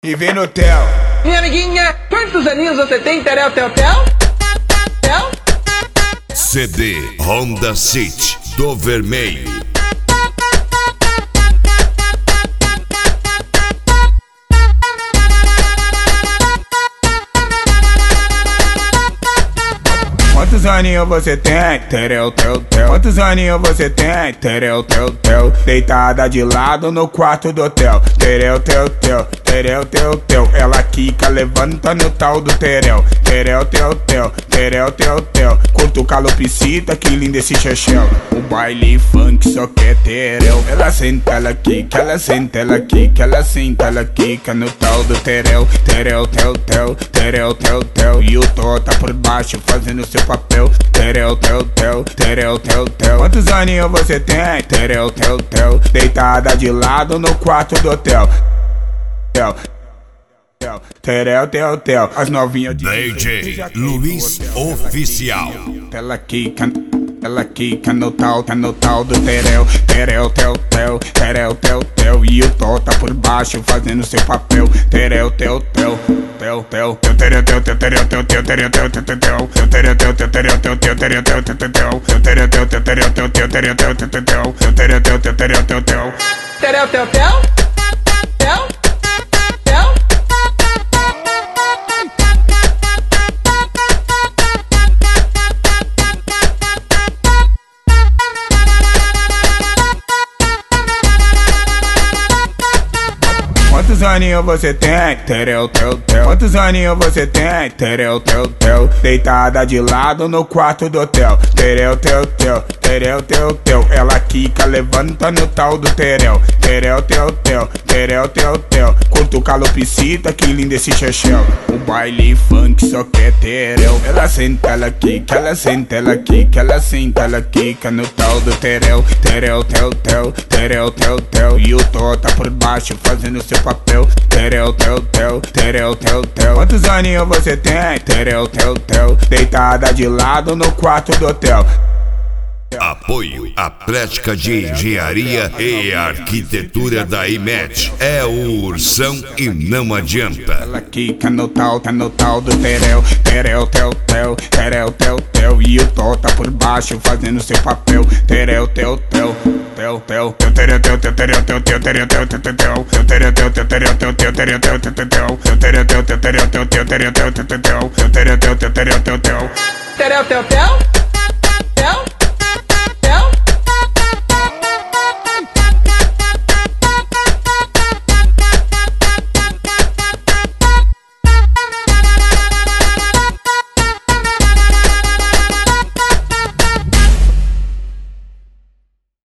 E vem no tel. Minha amiguinha, quantos aninhos você tem, Terel, tel? CD Honda City do Vermelho. Quantos aninhos você tem? Terel, tel. Quantos aninhos você tem? Terel, tel. Deitada de lado no quarto do hotel. Terel, tel. Terel, tel. Ela quica, levanta no tal do terel. Terel, tel. Curto calopsita, que lindo esse chachel. O baile funk só quer terel. Ela senta, ela quica, ela senta, ela quica, ela senta, ela quica no tal do terel. Terel, tel. E o tó tá por baixo fazendo seu papel. Terel, tel. Quantos aninhos você tem? Terel, tel. Deitada de lado no quarto do hotel. Terel, as novinhas de DJ Luiz Oficial. Ela quica no tal do terel. Terel, e o tó tá por baixo fazendo seu papel. Terel, Quantos aninhos você tem? Terel. Quantos aninhos você tem? Terel. Deitada de lado no quarto do hotel. Terel. Ela quica, levanta no tal do terel. Terel. Curto calopsita, que lindo esse chachel. O baile funk só quer terel. Ela senta, ela quica, ela senta, ela quica, ela senta, ela quica no tal do terel. Terel. E o tó tá por baixo fazendo seu papel. Terel. Quantos aninhos você tem? Terel. Deitada de lado no quarto do hotel. Apoio à prática de engenharia e arquitetura da IMET. É o Ursão e não adianta. Ela quica no tal do terel. Terel. E o tó tá por baixo fazendo seu papel. Terel. Terel,